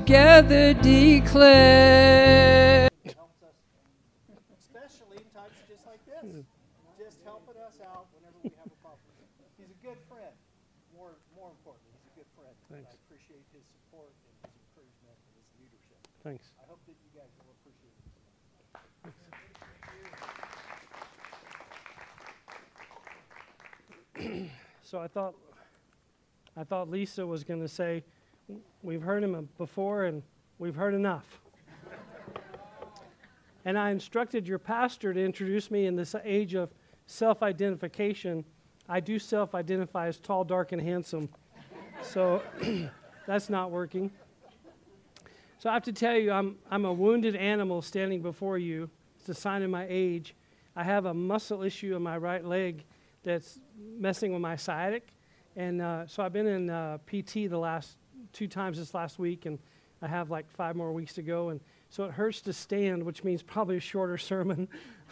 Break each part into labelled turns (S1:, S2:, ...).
S1: together declare.
S2: He helps us, especially in times just like this. Just helping us out whenever we have a problem. He's a good friend. More importantly, he's a good friend.
S3: Thanks.
S2: I appreciate his support and his encouragement and his leadership.
S3: Thanks.
S2: I hope that you guys will appreciate him.
S3: So I thought Lisa was going to say, we've heard him before and we've heard enough. And I instructed your pastor to introduce me in this age of self-identification. I do self-identify as tall, dark, and handsome. So that's not working. So I have to tell you, I'm a wounded animal standing before you. It's a sign of my age. I have a muscle issue in my right leg that's messing with my sciatic. And so I've been in PT the last 2 times this last week, and I have like 5 more weeks to go. And so it hurts to stand, which means probably a shorter sermon.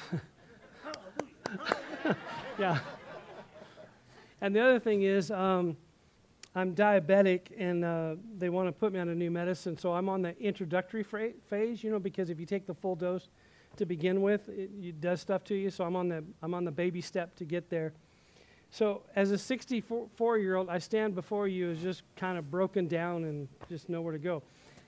S3: Yeah. And the other thing is, I'm diabetic, and they want to put me on a new medicine, so I'm on the introductory phase, because if you take the full dose to begin with, it does stuff to you. So I'm on the baby step to get there. So as a 64-year-old, I stand before you as just kind of broken down and just nowhere to go.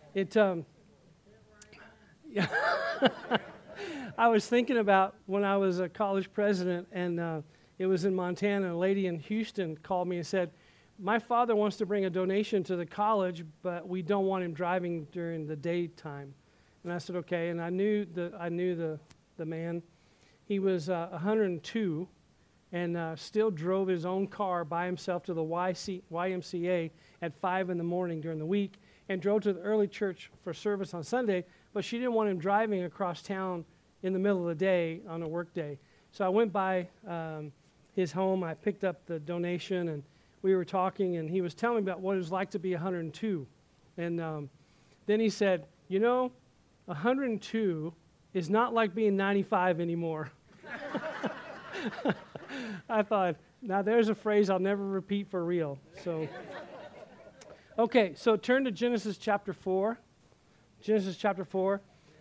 S3: Yeah. I was thinking about when I was a college president, and it was in Montana. A lady in Houston called me and said, my father wants to bring a donation to the college, but we don't want him driving during the daytime. And I said, okay. And I knew the man. He was 102 and still drove his own car by himself to the YMCA at 5 in the morning during the week and drove to the early church for service on Sunday, but she didn't want him driving across town in the middle of the day on a work day. So I went by his home. I picked up the donation, and we were talking, and he was telling me about what it was like to be 102. And then he said, 102 is not like being 95 anymore. I thought, now there's a phrase I'll never repeat for real. So, okay, so turn to Genesis chapter 4. Genesis chapter 4.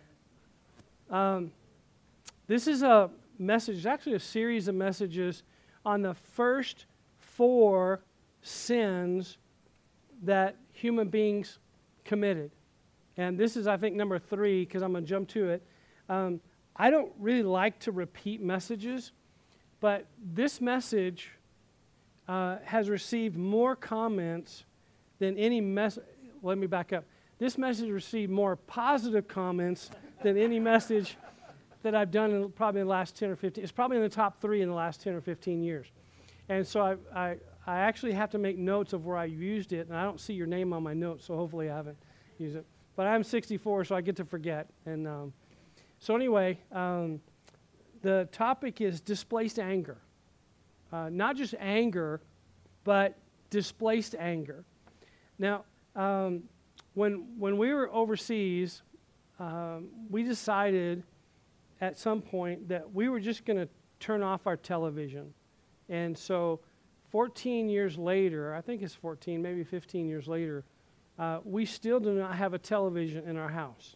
S3: This is a message, it's actually a series of messages on the first 4 sins that human beings committed. And this is, I think, number 3, because I'm going to jump to it. I don't really like to repeat messages, but this message has received more comments than any message. Let me back up. This message received more positive comments than any message that I've done probably in the last 10 or 15. It's probably in the top 3 in the last 10 or 15 years. And so I actually have to make notes of where I used it, and I don't see your name on my notes, so hopefully I haven't used it. But I'm 64, so I get to forget. And so anyway, the topic is displaced anger. Not just anger, but displaced anger. Now, when we were overseas, we decided at some point that we were just going to turn off our television. And so 14 years later, I think it's 14, maybe 15 years later, we still do not have a television in our house.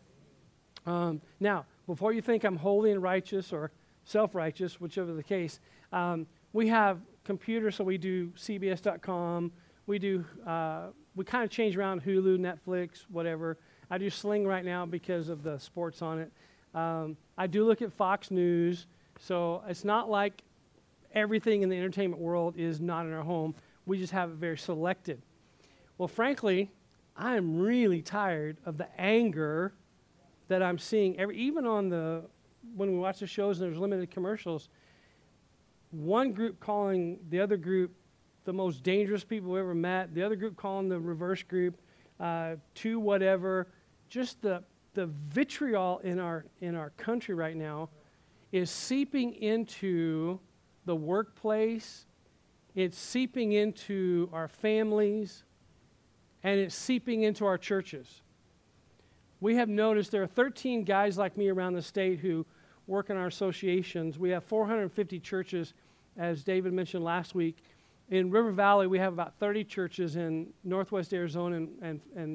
S3: Now, before you think I'm holy and righteous or self-righteous, whichever the case, we have computers, so we do CBS.com. We kind of change around Hulu, Netflix, whatever. I do Sling right now because of the sports on it. I do look at Fox News, so it's not like everything in the entertainment world is not in our home. We just have it very selected. Well, frankly, I am really tired of the anger that I'm seeing. Even when we watch the shows and there's limited commercials, one group calling the other group the most dangerous people we ever met, the other group calling the reverse group to whatever. Just the vitriol in our country right now is seeping into the workplace. It's seeping into our families, and it's seeping into our churches. We have noticed there are 13 guys like me around the state who work in our associations. We have 450 churches, as David mentioned last week. In River Valley, we have about 30 churches in northwest Arizona and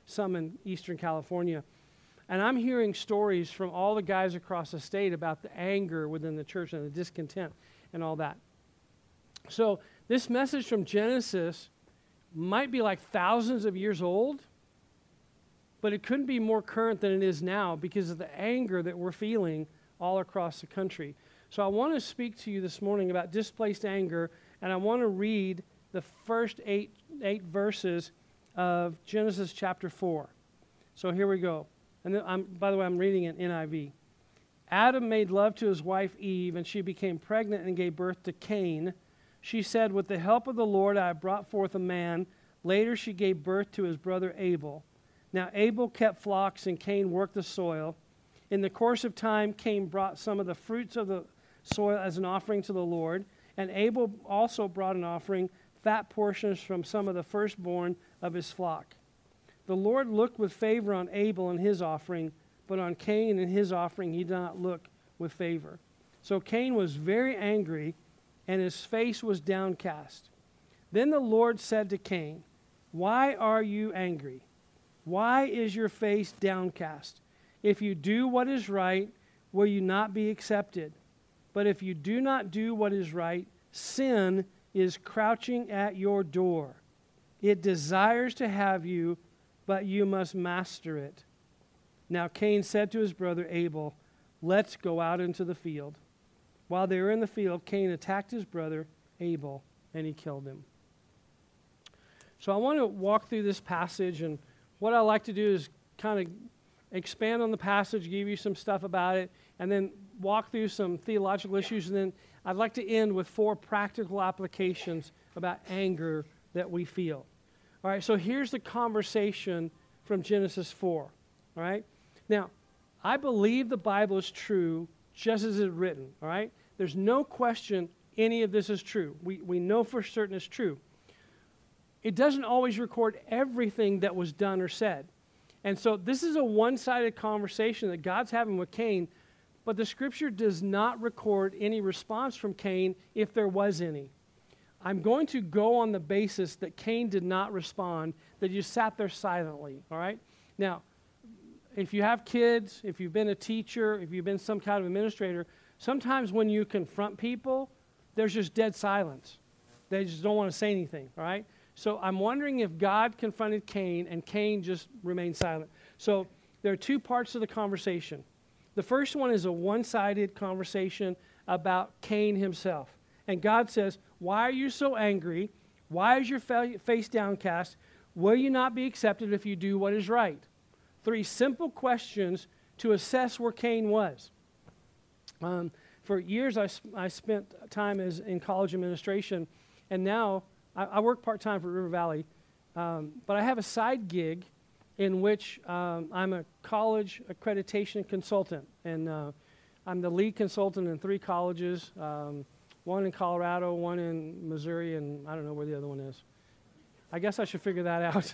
S3: some in Eastern California. And I'm hearing stories from all the guys across the state about the anger within the church and the discontent and all that. So this message from Genesis might be like thousands of years old, but it couldn't be more current than it is now because of the anger that we're feeling all across the country. So I want to speak to you this morning about displaced anger, and I want to read the first eight verses of Genesis chapter 4. So here we go. And by the way, I'm reading it in NIV. Adam made love to his wife Eve, and she became pregnant and gave birth to Cain. She said, with the help of the Lord, I have brought forth a man. Later she gave birth to his brother Abel. Now Abel kept flocks, and Cain worked the soil. In the course of time, Cain brought some of the fruits of the soil as an offering to the Lord, and Abel also brought an offering, fat portions from some of the firstborn of his flock. The Lord looked with favor on Abel and his offering, but on Cain and his offering he did not look with favor. So Cain was very angry, and his face was downcast. Then the Lord said to Cain, why are you angry? Why is your face downcast? If you do what is right, will you not be accepted? But if you do not do what is right, sin is crouching at your door. It desires to have you, but you must master it. Now Cain said to his brother Abel, let's go out into the field. While they were in the field, Cain attacked his brother Abel, and he killed him. So I want to walk through this passage, and what I like to do is kind of expand on the passage, give you some stuff about it, and then walk through some theological issues, and then I'd like to end with 4 practical applications about anger that we feel. All right, so here's the conversation from Genesis 4. All right? Now, I believe the Bible is true just as it's written. All right? There's no question any of this is true. We know for certain it's true. It doesn't always record everything that was done or said. And so this is a one-sided conversation that God's having with Cain, but the Scripture does not record any response from Cain if there was any. I'm going to go on the basis that Cain did not respond, that you sat there silently, all right? Now, if you have kids, if you've been a teacher, if you've been some kind of administrator, sometimes when you confront people, there's just dead silence. They just don't want to say anything, all right? So I'm wondering if God confronted Cain and Cain just remained silent. So there are 2 parts of the conversation. The first one is a one-sided conversation about Cain himself. And God says, why are you so angry? Why is your face downcast? Will you not be accepted if you do what is right? 3 simple questions to assess where Cain was. For years, I spent time in college administration, and now I work part-time for River Valley, but I have a side gig in which I'm a college accreditation consultant, and I'm the lead consultant in 3 colleges, one in Colorado, one in Missouri, and I don't know where the other one is. I guess I should figure that out.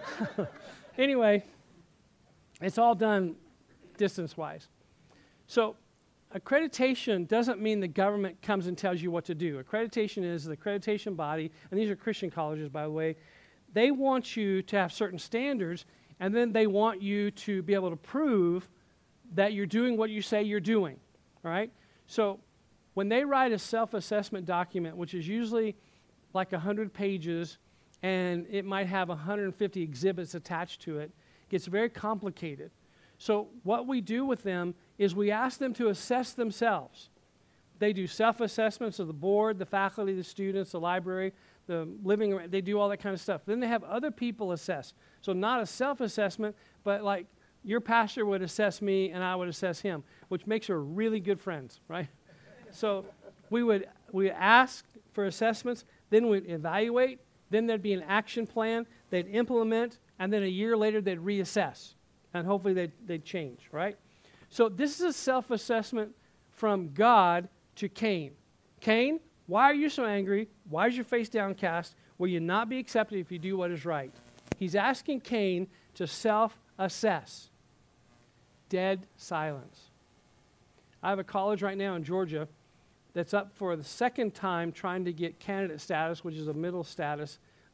S3: Anyway, it's all done distance-wise. So accreditation doesn't mean the government comes and tells you what to do. Accreditation is the accreditation body, and these are Christian colleges, by the way. They want you to have certain standards, and then they want you to be able to prove that you're doing what you say you're doing, all right? So when they write a self-assessment document, which is usually like 100 pages, and it might have 150 exhibits attached to it, it gets very complicated. So what we do with them is we ask them to assess themselves. They do self-assessments of the board, the faculty, the students, the library, the living room. They do all that kind of stuff. Then they have other people assess. So not a self-assessment, but like your pastor would assess me and I would assess him, which makes her really good friends, right? So we ask for assessments, then we'd evaluate, then there'd be an action plan, they'd implement, and then a year later they'd reassess. And hopefully they'd change, right? So this is a self-assessment from God to Cain. Cain, why are you so angry? Why is your face downcast? Will you not be accepted if you do what is right? He's asking Cain to self-assess. Dead silence. I have a college right now in Georgia that's up for the second time trying to get candidate status, which is a middle status,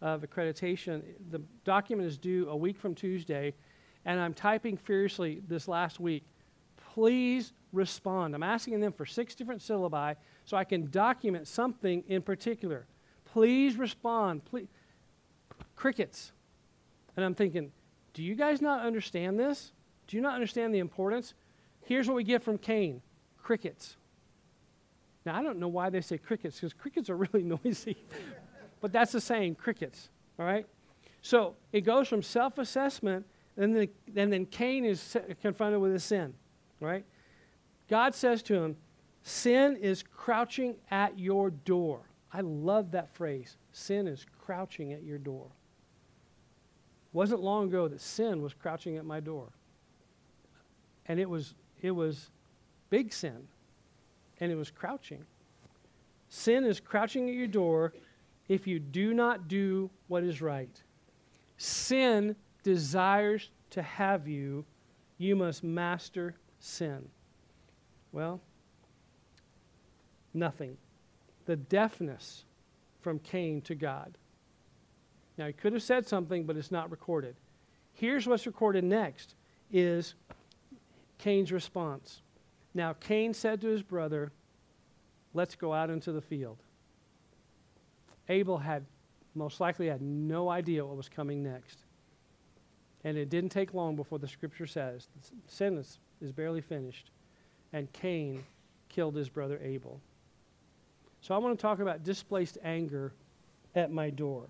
S3: of accreditation. The document is due a week from Tuesday, and I'm typing furiously this last week. Please respond. I'm asking them for 6 different syllabi so I can document something in particular. Please respond. Please. Crickets. And I'm thinking, do you guys not understand this? Do you not understand the importance? Here's what we get from Cain. Crickets. Now, I don't know why they say crickets, because crickets are really noisy. But that's the saying, crickets. All right? So it goes from self-assessment, and then Cain is confronted with his sin. Right? God says to him, sin is crouching at your door. I love that phrase. Sin is crouching at your door. It wasn't long ago that sin was crouching at my door. And it was big sin. And it was crouching. Sin is crouching at your door if you do not do what is right. Sin desires to have you. You must master sin. Well, nothing. The deafness from Cain to God. Now, he could have said something, but it's not recorded. Here's what's recorded next is Cain's response. Now, Cain said to his brother, let's go out into the field. Abel most likely had no idea what was coming next. And it didn't take long before the scripture says, the sentence is barely finished, and Cain killed his brother Abel. So I want to talk about displaced anger at my door.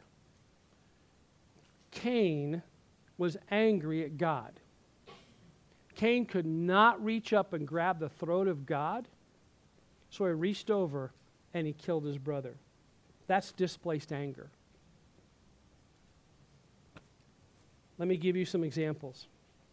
S3: Cain was angry at God. Cain could not reach up and grab the throat of God, so he reached over and he killed his brother. That's displaced anger. Let me give you some examples.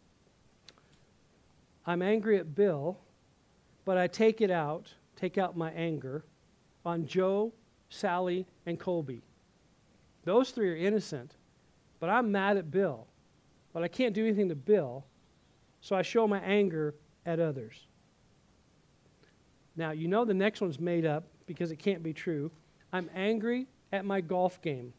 S3: I'm angry at Bill, but I take out my anger on Joe, Sally, and Colby. Those 3 are innocent, but I'm mad at Bill. But I can't do anything to Bill, so I show my anger at others. Now, you know the next one's made up because it can't be true. I'm angry at my golf game.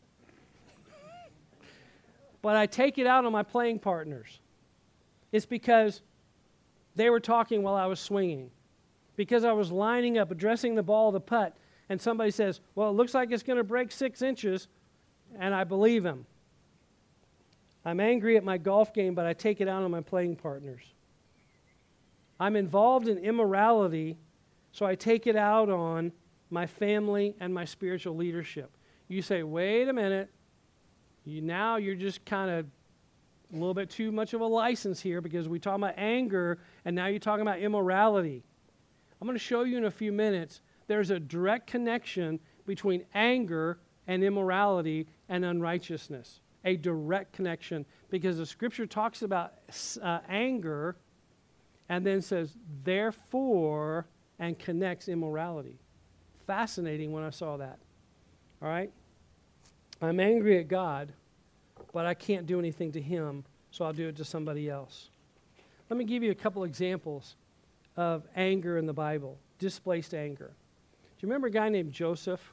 S3: But I take it out on my playing partners. It's because they were talking while I was swinging. Because I was lining up, addressing the ball, the putt, and somebody says, well, it looks like it's going to break 6 inches, and I believe him. I'm angry at my golf game, but I take it out on my playing partners. I'm involved in immorality, so I take it out on my family and my spiritual leadership. You say, wait a minute, you're just kind of a little bit too much of a license here because we talk about anger, and now you're talking about immorality. I'm going to show you in a few minutes there's a direct connection between anger and immorality and unrighteousness. A direct connection, because the scripture talks about anger and then says, therefore, and connects immorality. Fascinating when I saw that. All right? I'm angry at God, but I can't do anything to him, so I'll do it to somebody else. Let me give you a couple examples of anger in the Bible, displaced anger. Do you remember a guy named Joseph?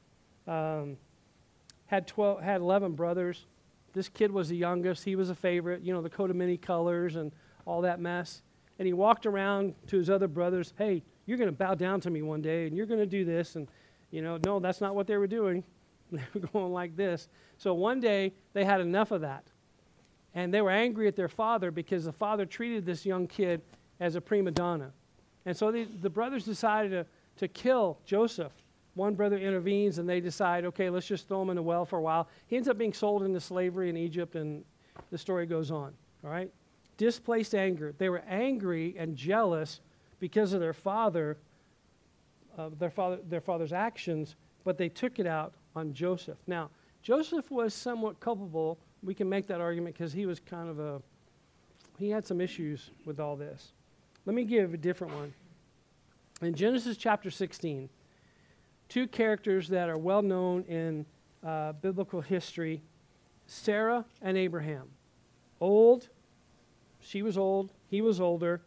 S3: Had 11 brothers. This kid was the youngest. He was a favorite, the coat of many colors and all that mess. And he walked around to his other brothers, hey, you're going to bow down to me one day, and you're going to do this. And, no, that's not what they were doing. They were going like this. So one day, they had enough of that. And they were angry at their father because the father treated this young kid as a prima donna. And so the brothers decided to kill Joseph. One brother intervenes, and they decide, okay, let's just throw him in the well for a while. He ends up being sold into slavery in Egypt, and the story goes on. All right? Displaced anger. They were angry and jealous because of their father's actions, but they took it out on Joseph. Now, Joseph was somewhat culpable. We can make that argument because he was he had some issues with all this. Let me give a different one. In Genesis chapter 16, 2 characters that are well known in biblical history, Sarah and Abraham. Old, she was old, he was older.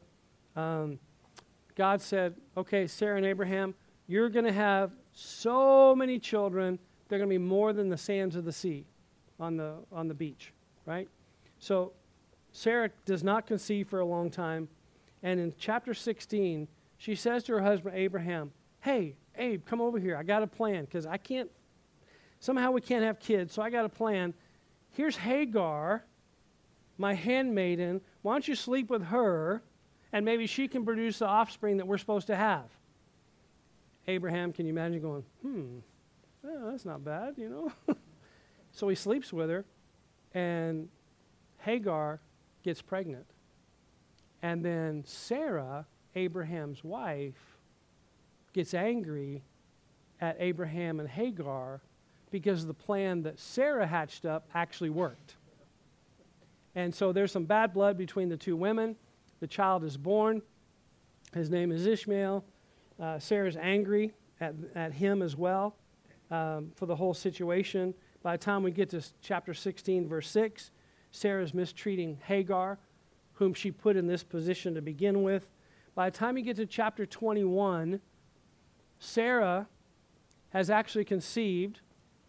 S3: God said, okay, Sarah and Abraham, you're going to have so many children, they're going to be more than the sands of the sea. on the beach, right? So Sarah does not conceive for a long time, and in chapter 16, she says to her husband Abraham, "Hey, Abe, come over here. I got a plan because somehow we can't have kids, so I got a plan. Here's Hagar, my handmaiden. Why don't you sleep with her, and maybe she can produce the offspring that we're supposed to have?" Abraham, can you imagine going, that's not bad, So he sleeps with her, and Hagar gets pregnant. And then Sarah, Abraham's wife, gets angry at Abraham and Hagar because the plan that Sarah hatched up actually worked. And so there's some bad blood between the two women. The child is born. His name is Ishmael. Sarah's angry at him as well for the whole situation. By the time we get to chapter 16, verse 6, Sarah's mistreating Hagar, whom she put in this position to begin with. By the time you get to chapter 21, Sarah has actually conceived.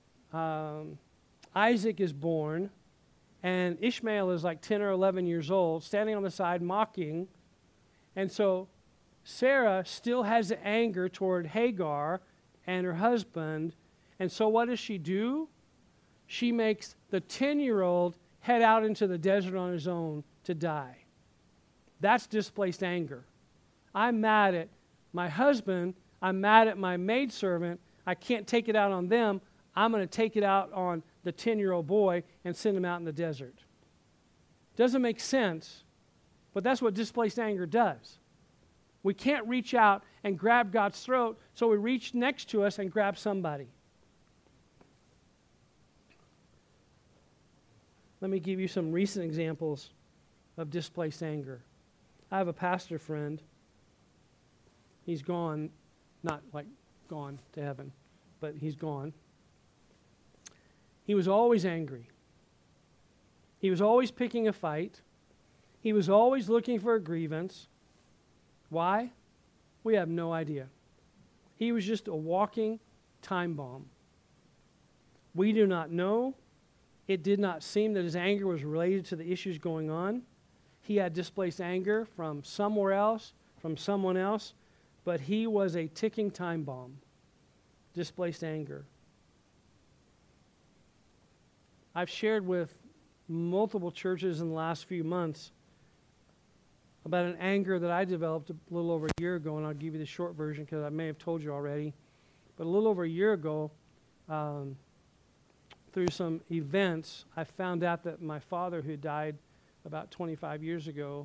S3: Isaac is born, and Ishmael is like 10 or 11 years old, standing on the side mocking. And so Sarah still has anger toward Hagar and her husband. And so what does she do? She makes the 10-year-old head out into the desert on his own to die. That's displaced anger. I'm mad at my husband. I'm mad at my maidservant. I can't take it out on them. I'm going to take it out on the 10-year-old boy and send him out in the desert. Doesn't make sense, but that's what displaced anger does. We can't reach out and grab God's throat, so we reach next to us and grab somebody. Let me give you some recent examples of displaced anger. I have a pastor friend. He's gone, not like gone to heaven, but he's gone. He was always angry. He was always picking a fight. He was always looking for a grievance. Why? We have no idea. He was just a walking time bomb. We do not know. It did not seem that his anger was related to the issues going on. He had displaced anger from somewhere else, from someone else, but he was a ticking time bomb. Displaced anger. I've shared with multiple churches in the last few months about an anger that I developed a little over a year ago, and I'll give you the short version because I may have told you already. But a little over a year ago, through some events, I found out that my father, who died about 25 years ago,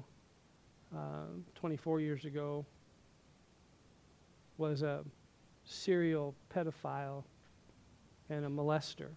S3: 24 years ago, was a serial pedophile and a molester.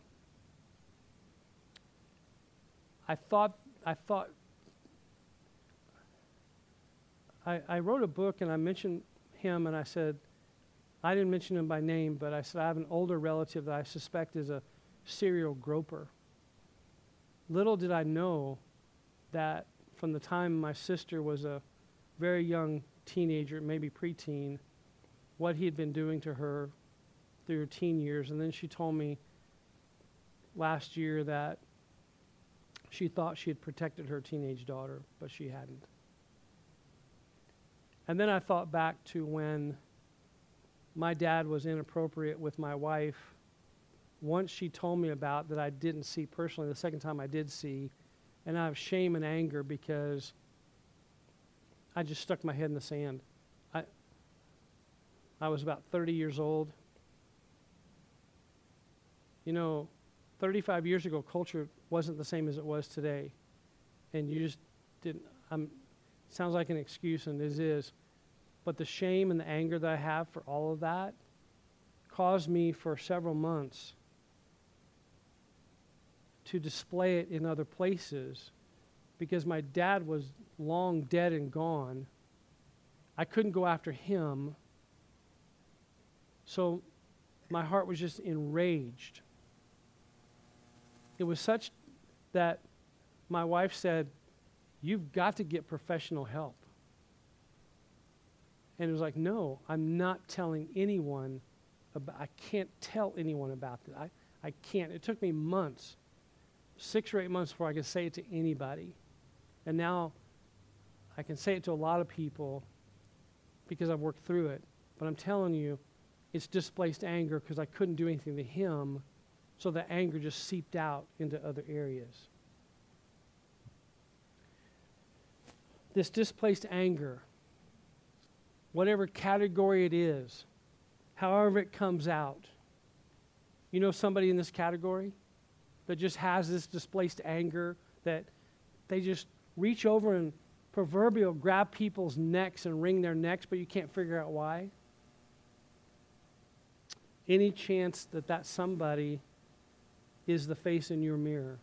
S3: I wrote a book and I mentioned him, and I said, I didn't mention him by name, but I said I have an older relative that I suspect is a serial groper. Little did I know that from the time my sister was a very young teenager, maybe preteen, what he had been doing to her through her teen years. And then she told me last year that she thought she had protected her teenage daughter, but she hadn't. And then I thought back to when my dad was inappropriate with my wife. Once she told me about that I didn't see personally, the second time I did see, and I have shame and anger because I just stuck my head in the sand. I was about 30 years old. 35 years ago, culture wasn't the same as it was today. And you just didn't, sounds like an excuse, and it is. But the shame and the anger that I have for all of that caused me for several months to display it in other places because my dad was long dead and gone. I couldn't go after him. So my heart was just enraged. It was such that my wife said, "You've got to get professional help." And it was like, no, I'm not telling anyone I can't tell anyone about that. I can't. It took me months 6 or 8 months before I could say it to anybody. And now I can say it to a lot of people because I've worked through it. But I'm telling you, it's displaced anger because I couldn't do anything to him, so the anger just seeped out into other areas. This displaced anger, whatever category it is, however it comes out. You know somebody in this category that just has this displaced anger, that they just reach over and proverbial grab people's necks and wring their necks, but you can't figure out why? Any chance that that somebody is the face in your mirror?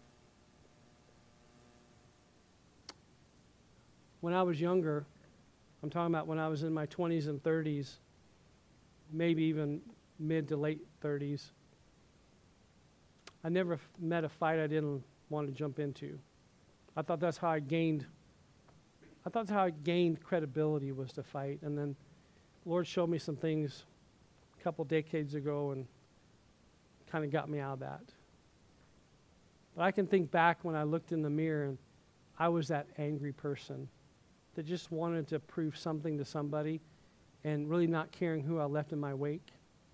S3: When I was younger, I'm talking about when I was in my 20s and 30s, maybe even mid to late 30s, I never met a fight I didn't want to jump into. I thought that's how I gained credibility, was to fight. And then the Lord showed me some things a couple decades ago and kind of got me out of that. But I can think back when I looked in the mirror and I was that angry person that just wanted to prove something to somebody and really not caring who I left in my wake.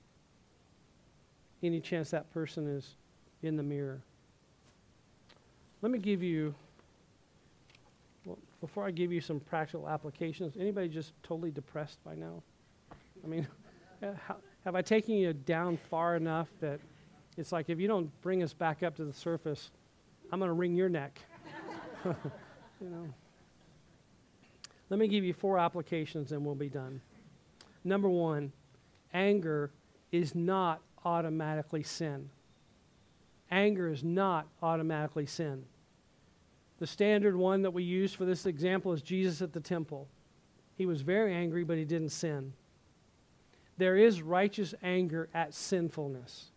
S3: Any chance that person is in the mirror? Let me give you, well, before I give you some practical applications, anybody just totally depressed by now? I mean, have I taken you down far enough that it's like, if you don't bring us back up to the surface, I'm going to wring your neck? You know. Let me give you 4 applications and we'll be done. Number 1, anger is not automatically sin. Anger is not automatically sin. The standard one that we use for this example is Jesus at the temple. He was very angry, but he didn't sin. There is righteous anger at sinfulness.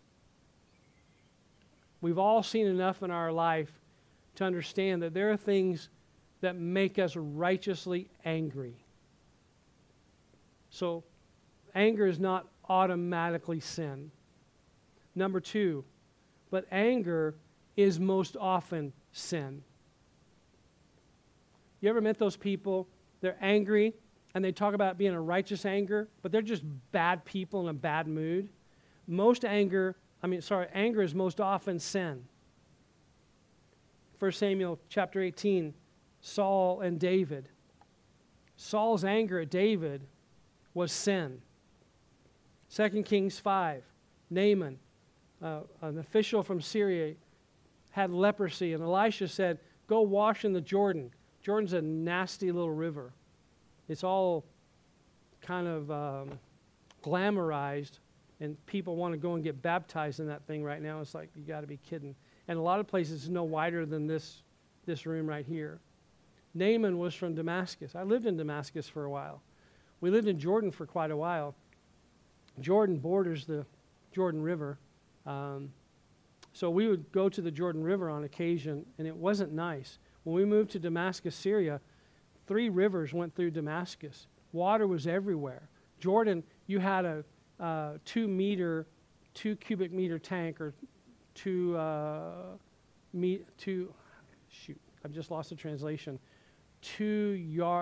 S3: We've all seen enough in our life to understand that there are things that make us righteously angry. So, anger is not automatically sin. Number 2, but anger is most often sin. You ever met those people? They're angry and they talk about being a righteous anger, but they're just bad people in a bad mood. Anger is most often sin. 1 Samuel chapter 18, Saul and David. Saul's anger at David was sin. 2 Kings 5, Naaman, an official from Syria, had leprosy, and Elisha said, go wash in the Jordan. Jordan's a nasty little river. It's all kind of glamorized, and people want to go and get baptized in that thing right now. It's like, you got to be kidding. And a lot of places it's no wider than this room right here. Naaman was from Damascus. I lived in Damascus for a while. We lived in Jordan for quite a while. Jordan borders the Jordan River. So we would go to the Jordan River on occasion, and it wasn't nice. When we moved to Damascus, Syria, 3 rivers went through Damascus. Water was everywhere. Jordan, you had a 2 cubic meter tank, or I've just lost the translation. 2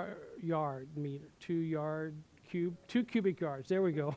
S3: cubic yards. There we go.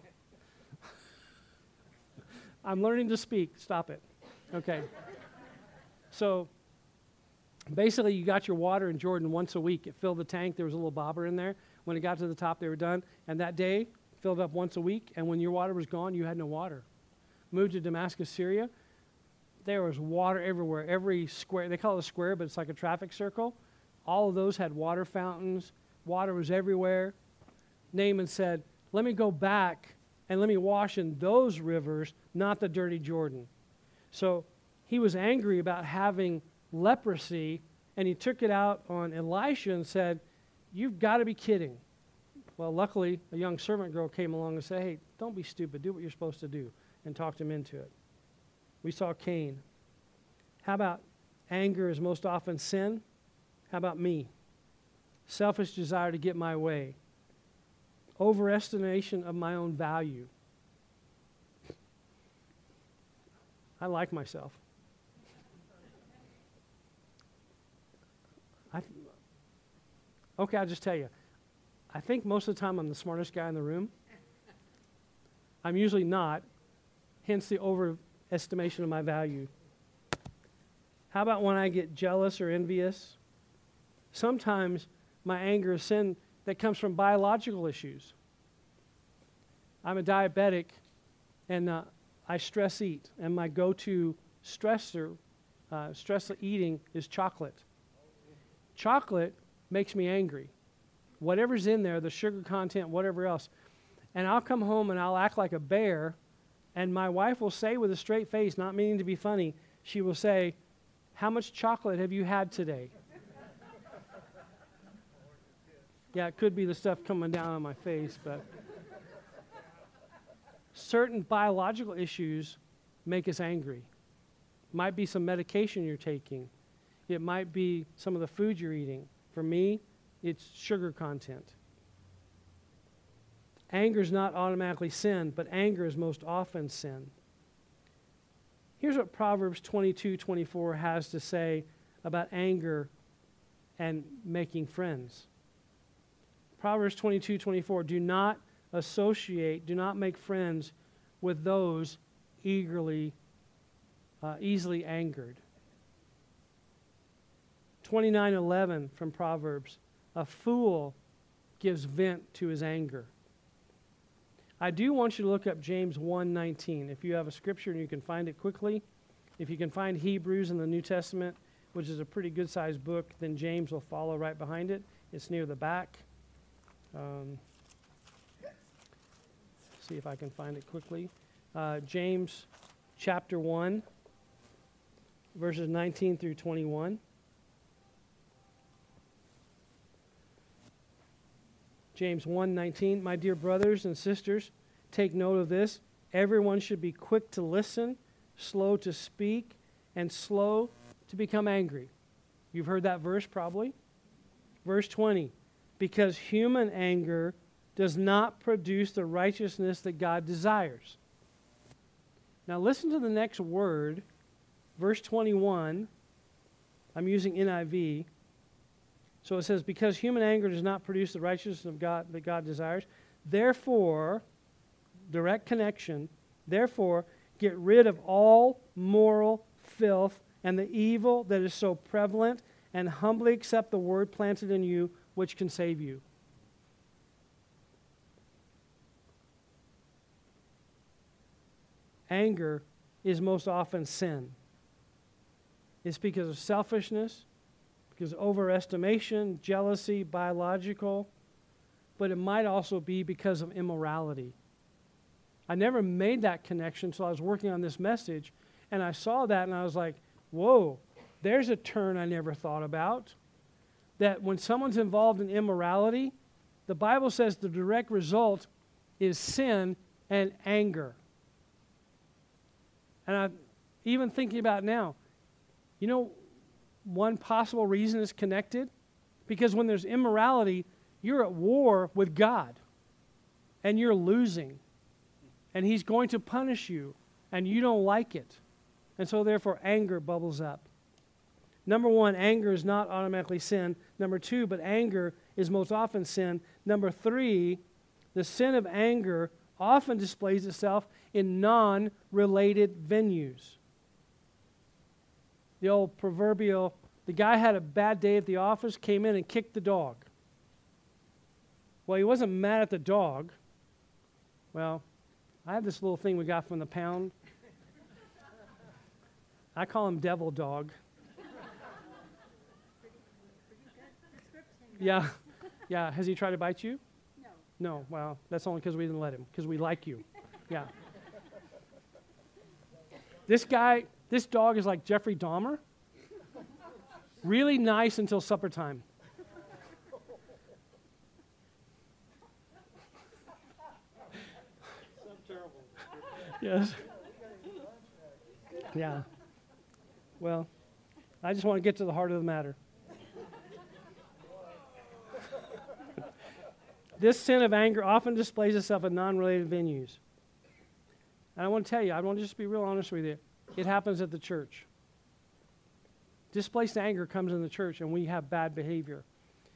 S3: I'm learning to speak. Stop it. Okay. So basically, you got your water in Jordan once a week. It filled the tank. There was a little bobber in there. When it got to the top, they were done. And that day, filled up once a week. And when your water was gone, you had no water. Moved to Damascus, Syria. There was water everywhere. Every square, they call it a square, but it's like a traffic circle. All of those had water fountains. Water was everywhere. Naaman said, let me go back and let me wash in those rivers, not the dirty Jordan. So he was angry about having leprosy, and he took it out on Elisha and said, you've got to be kidding. Well, luckily, a young servant girl came along and said, hey, don't be stupid. Do what you're supposed to do, and talked him into it. We saw Cain. How about anger is most often sin? How about me? Selfish desire to get my way. Overestimation of my own value. I like myself. Okay, I'll just tell you. I think most of the time I'm the smartest guy in the room. I'm usually not, hence the overestimation of my value. How about when I get jealous or envious? Sometimes my anger is sin that comes from biological issues. I'm a diabetic, and I stress eat, and my go-to stress eating is chocolate. Chocolate makes me angry. Whatever's in there, the sugar content, whatever else. And I'll come home and I'll act like a bear, and my wife will say with a straight face, not meaning to be funny, she will say, "How much chocolate have you had today?" Yeah, it could be the stuff coming down on my face, but certain biological issues make us angry. Might be some medication you're taking. It might be some of the food you're eating. For me, it's sugar content. Anger is not automatically sin, but anger is most often sin. Here's what Proverbs 22:24 has to say about anger and making friends. Proverbs 22:24, do not make friends with those easily angered. 29:11 from Proverbs, a fool gives vent to his anger. I do want you to look up James 1:19. If you have a scripture and you can find it quickly, if you can find Hebrews in the New Testament, which is a pretty good-sized book, then James will follow right behind it. It's near the back. See if I can find it quickly. James chapter 1, verses 19 through 21. James 1:19, my dear brothers and sisters, take note of this. Everyone should be quick to listen, slow to speak, and slow to become angry. You've heard that verse probably. Verse 20, because human anger does not produce the righteousness that God desires. Now listen to the next word, verse 21. I'm using NIV. So it says, because human anger does not produce the righteousness of God that God desires, therefore, direct connection, therefore, get rid of all moral filth and the evil that is so prevalent, and humbly accept the word planted in you, which can save you. Anger is most often sin. It's because of selfishness, because of overestimation, jealousy, biological, but it might also be because of immorality. I never made that connection until I was working on this message, and I saw that and I was like, whoa, there's a turn I never thought about. That when someone's involved in immorality, the Bible says the direct result is sin and anger. And I'm even thinking about now, you know, one possible reason it's connected? Because when there's immorality, you're at war with God, and you're losing, and He's going to punish you, and you don't like it. And so therefore anger bubbles up. Number one, anger is not automatically sin. Number two, but anger is most often sin. Number three, the sin of anger often displays itself in non-related venues. The old proverbial, the guy had a bad day at the office, came in and kicked the dog. Well, he wasn't mad at the dog. Well, I have this little thing we got from the pound. I call him Devil Dog. Yeah. Yeah. Has he tried to bite you?
S1: No.
S3: No. Well, that's only because we didn't let him, because we like you. Yeah. This dog is like Jeffrey Dahmer. Really nice until supper time.
S2: Some terrible.
S3: Yes. Yeah. Well, I just want to get to the heart of the matter. This sin of anger often displays itself in non-related venues. And I want to tell you, I want to just be real honest with you. It happens at the church. Displaced anger comes in the church and we have bad behavior.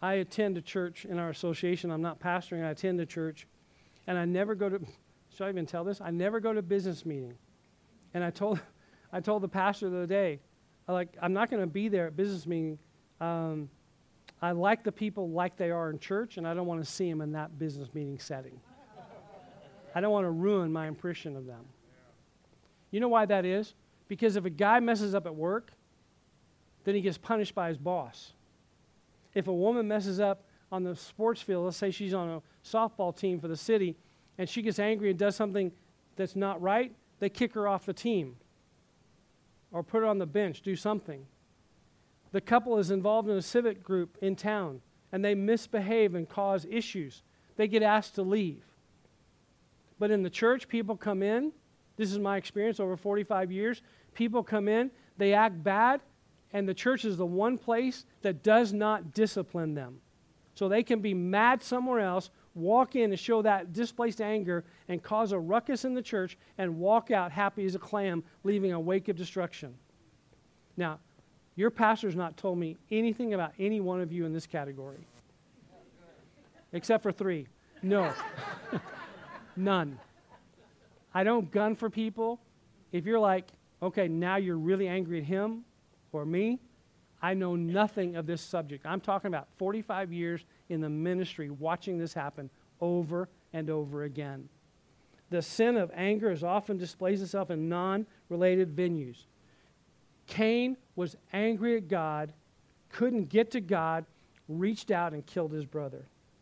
S3: I attend a church in our association. I'm not pastoring. I attend a church. And I never go to, should I even tell this? I never go to business meeting. And I told the pastor the other day, I'm not going to be there at business meeting. I like the people like they are in church, and I don't want to see them in that business meeting setting. I don't want to ruin my impression of them. You know why that is? Because if a guy messes up at work, then he gets punished by his boss. If a woman messes up on the sports field, let's say she's on a softball team for the city, and she gets angry and does something that's not right, they kick her off the team or put her on the bench, do something. The couple is involved in a civic group in town, and they misbehave and cause issues. They get asked to leave. But in the church, people come in. This is my experience over 45 years. People come in, they act bad, and the church is the one place that does not discipline them. So they can be mad somewhere else, walk in and show that displaced anger and cause a ruckus in the church and walk out happy as a clam, leaving a wake of destruction. Now, your pastor's not told me anything about any one of you in this category. Except for 3. No. None. I don't gun for people. If you're like, okay, now you're really angry at him or me, I know nothing of this subject. I'm talking about 45 years in the ministry watching this happen over and over again. The sin of anger is often displays itself in non-related venues. Cain was angry at God, couldn't get to God, reached out and killed his brother.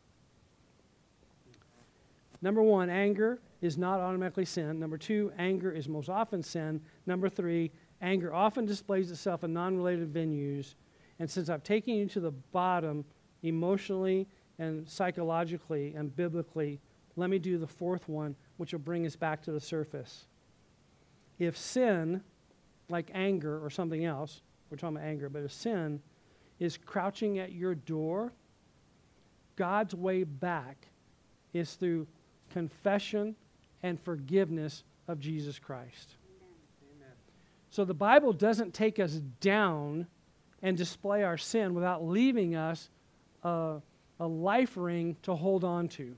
S3: Number 1, anger is not automatically sin. Number 2, anger is most often sin. Number 3, anger often displays itself in non-related venues. And since I've taken you to the bottom emotionally and psychologically and biblically, let me do the 4th one, which will bring us back to the surface. If sin, like anger or something else, we're talking about anger, but if sin is crouching at your door, God's way back is through confession and forgiveness of Jesus Christ. Amen. So the Bible doesn't take us down and display our sin without leaving us a life ring to hold on to.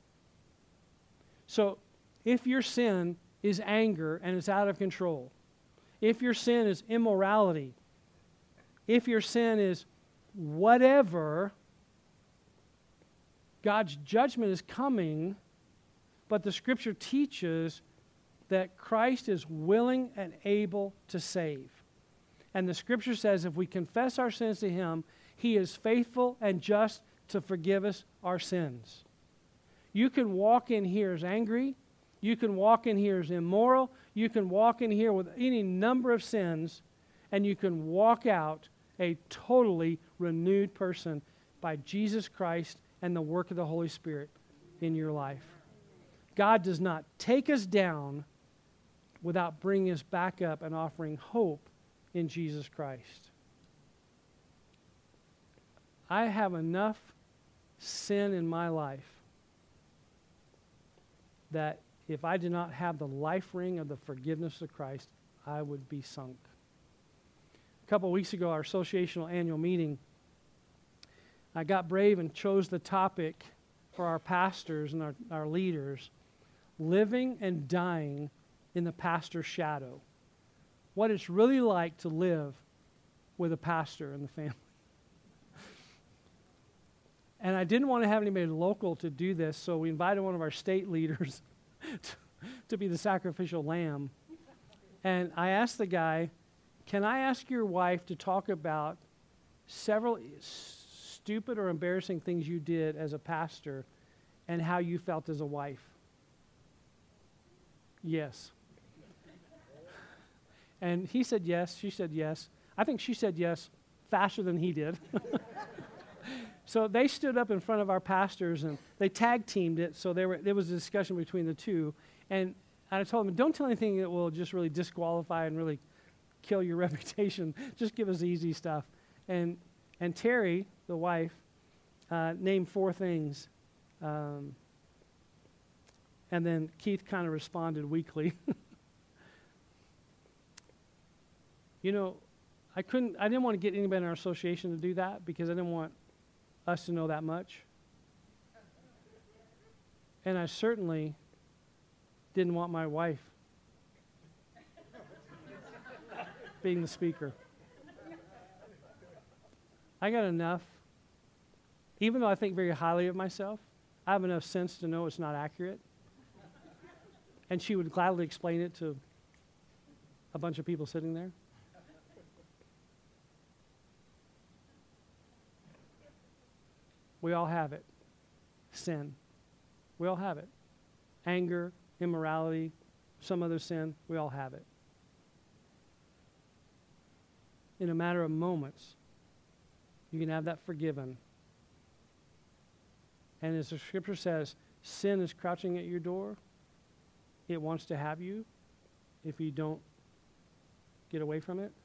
S3: So if your sin is anger and it's out of control, if your sin is immorality, if your sin is whatever, God's judgment is coming, but the Scripture teaches that Christ is willing and able to save. And the Scripture says if we confess our sins to Him, He is faithful and just to forgive us our sins. You can walk in here as angry. You can walk in here as immoral. You can walk in here with any number of sins, and you can walk out a totally renewed person by Jesus Christ and the work of the Holy Spirit in your life. God does not take us down without bringing us back up and offering hope in Jesus Christ. I have enough sin in my life that if I did not have the life ring of the forgiveness of Christ, I would be sunk. A couple of weeks ago, our associational annual meeting, I got brave and chose the topic for our pastors and our leaders, living and dying in the pastor's shadow. What it's really like to live with a pastor in the family. And I didn't want to have anybody local to do this, so we invited one of our state leaders to be the sacrificial lamb. And I asked the guy, can I ask your wife to talk about several stupid or embarrassing things you did as a pastor and how you felt as a wife? Yes. And he said yes, she said yes. I think she said yes faster than he did. So they stood up in front of our pastors and they tag teamed it, so there was a discussion between the two. And I told them, don't tell anything that will just really disqualify and really kill your reputation. Just give us the easy stuff. And Terry, the wife, named 4 things. And then Keith kind of responded weakly. You know, I didn't want to get anybody in our association to do that because I didn't want us to know that much. And I certainly didn't want my wife being the speaker. I got enough, even though I think very highly of myself, I have enough sense to know it's not accurate. And she would gladly explain it to a bunch of people sitting there. We all have it. Sin. We all have it. Anger, immorality, some other sin, we all have it. In a matter of moments, you can have that forgiven. And as the scripture says, sin is crouching at your door. It wants to have you if you don't get away from it.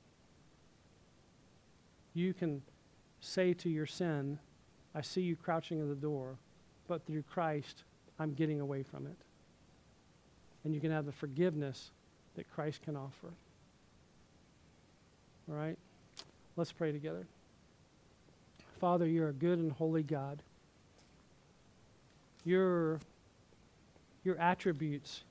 S3: You can say to your sin, I see you crouching at the door, but through Christ, I'm getting away from it. And you can have the forgiveness that Christ can offer. All right? Let's pray together. Father, you're a good and holy God. Your attributes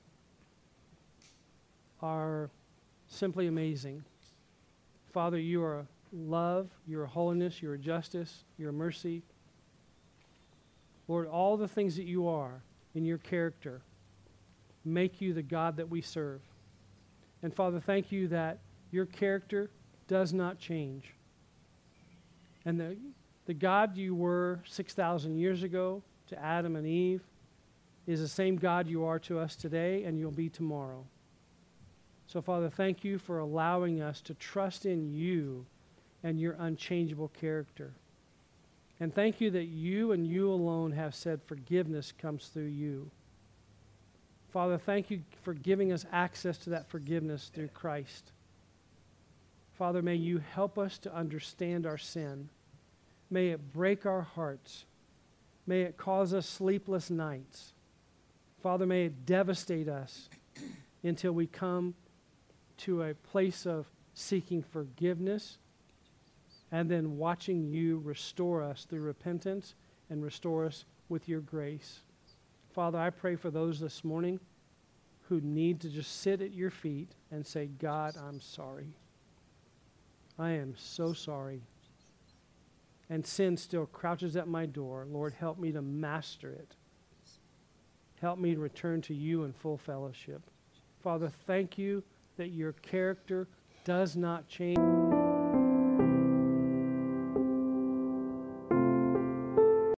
S3: are simply amazing. Father, you are love, you are holiness, you are justice, you are mercy. Lord, all the things that you are in your character make you the God that we serve. And Father, thank you that your character does not change. And the God you were 6,000 years ago to Adam and Eve is the same God you are to us today and you'll be tomorrow. So, Father, thank you for allowing us to trust in you and your unchangeable character. And thank you that you and you alone have said forgiveness comes through you. Father, thank you for giving us access to that forgiveness through Christ. Father, may you help us to understand our sin. May it break our hearts. May it cause us sleepless nights. Father, may it devastate us until we come to a place of seeking forgiveness and then watching you restore us through repentance and restore us with your grace. Father, I pray for those this morning who need to just sit at your feet and say, God, I'm sorry. I am so sorry. And sin still crouches at my door. Lord, help me to master it. Help me to return to you in full fellowship. Father, thank you that your character does not change.